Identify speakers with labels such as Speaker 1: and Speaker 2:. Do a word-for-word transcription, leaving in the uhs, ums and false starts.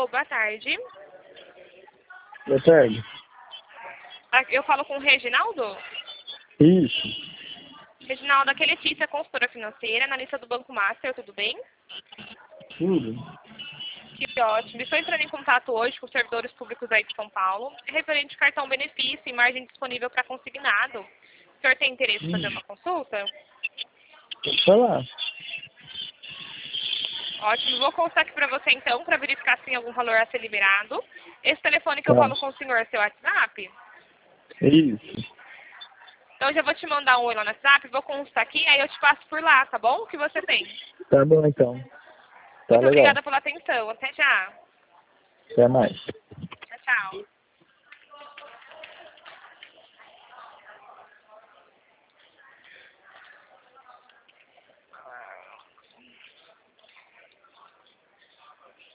Speaker 1: Alô, boa tarde.
Speaker 2: Boa tarde.
Speaker 1: Eu falo com o Reginaldo?
Speaker 2: Isso.
Speaker 1: Reginaldo, aqui é Letícia, consultora financeira, analista do Banco Master, tudo bem?
Speaker 2: Tudo.
Speaker 1: Que ótimo. Estou entrando em contato hoje com os servidores públicos aí de São Paulo, referente cartão benefício e margem disponível para consignado. O senhor tem interesse em fazer uma consulta?
Speaker 2: Pode falar.
Speaker 1: Ótimo. Vou consultar aqui para você então, para verificar se tem algum valor a ser liberado. Esse telefone que eu
Speaker 2: Tá.
Speaker 1: falo com o senhor é seu WhatsApp?
Speaker 2: Isso.
Speaker 1: Então eu já vou te mandar um oi lá no WhatsApp, vou consultar aqui, aí eu te passo por lá, tá bom? O que você tem?
Speaker 2: Tá bom, então. Tá
Speaker 1: Muito
Speaker 2: legal.
Speaker 1: obrigada pela atenção. Até já.
Speaker 2: Até mais.
Speaker 1: Tchau, tchau.